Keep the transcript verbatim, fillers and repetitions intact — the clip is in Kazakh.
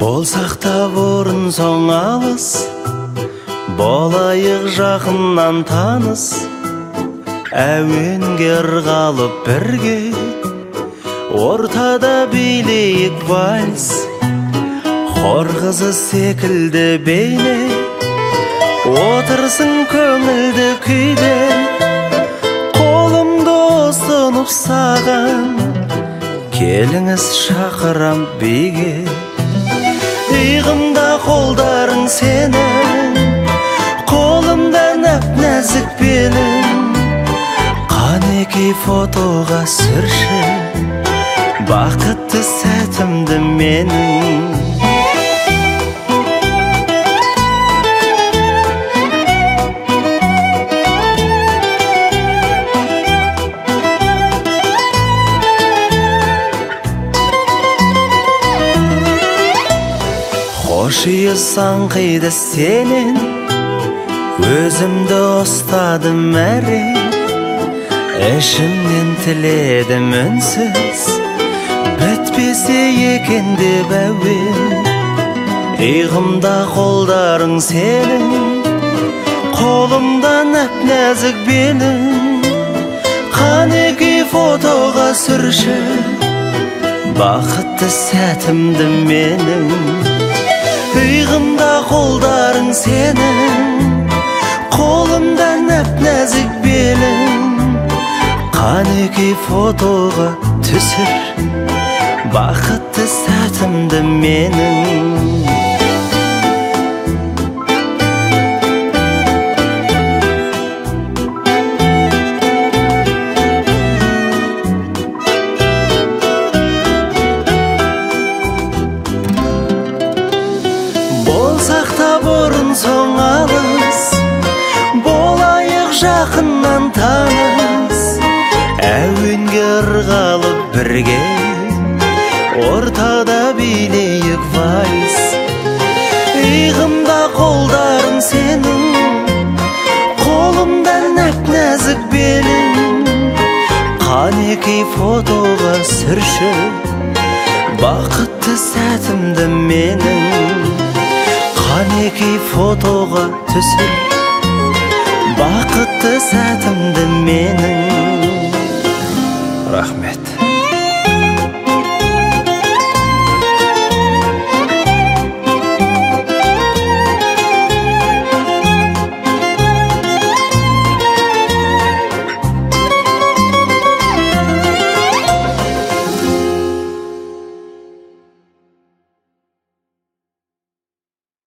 Болсақ та бұрын соң алыс, болайық жақыннан таныс. Әуенге ырғалып бірге, ортада билейік вальс. Хор қызы секілді бейне, отырсың көңілді күйде. Қолымды ұсынып саған, келіңіз шақырам биге. Иығымда қолдарың сенің, қолымда нәп-нәзік белің. Қанекей фотоға сүрші, бақытты сәтімді менің. Қошиысаң қиды сенен, өзімді ұстадым әрең. Ішімнен тіледім үнсіз, бітпесе екен деп әуен. Иығымда қолдарың сенің, қолымда нәп-нәзік белің. Қанекей фотоға сүрші, бақытты сәтімді менің. Иығымда қолдарың сенің, қолымда нәп-нәзік белің. Қанекей фотоға түсір, бақытты сәтімді менің. Болсақ та бұрын соң алыс, болайық жақыннан таныс. Әуенге ырғалып бірге, ортада билейік вальс. Иығымда қолдарың сенің, қолымда нәп-нәзік белің. Қанекей фотоға сүрші, бақытты сәтімді менің. Қанекей фотоға түсір, бақытты сәтімді менің.